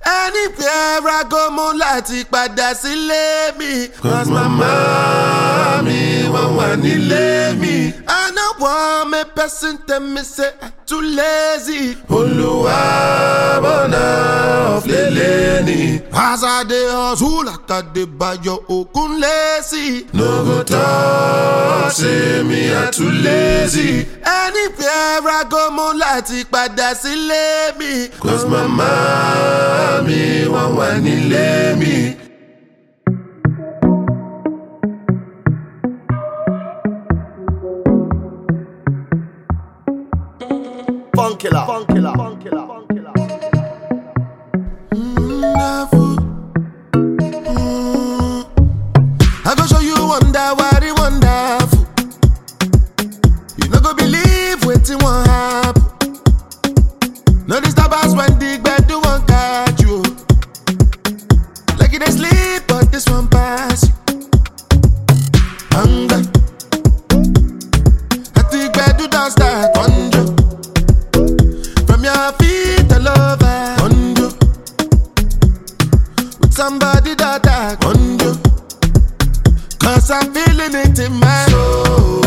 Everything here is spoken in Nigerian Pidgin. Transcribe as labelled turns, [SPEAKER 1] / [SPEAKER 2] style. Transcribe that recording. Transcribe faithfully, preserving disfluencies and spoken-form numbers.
[SPEAKER 1] Anywhere I go, mo láti padà sílé mi.
[SPEAKER 2] Cause mama mi wọ́n wà nílé mi.
[SPEAKER 1] I no want me person tell me say I too lazy.
[SPEAKER 2] Olúwa bọ̀nà ọ̀flẹ̀lẹ̀ ni.
[SPEAKER 1] As I dey hustle like I dey Bayo Ogunlesi.
[SPEAKER 2] No go talk say me I too lazy.
[SPEAKER 1] Anywhere I go, mo láti padà sílé mi.
[SPEAKER 2] Cause mama mi wọ́n wà nílé mi.
[SPEAKER 3] Funkilla, funkilla, funkilla, funkilla.
[SPEAKER 1] Wonderful. Mm. I go show you wonder, what it wonderful. You no go believe wetin wan happen. No disturb us when the gbedu wan catch you. Like you dey sleep, but this one pass you. Hunger. At the gbedu don start conjure. From your feet all over conjure. With somebody that I conjure. Cause I'm feeling it in my soul.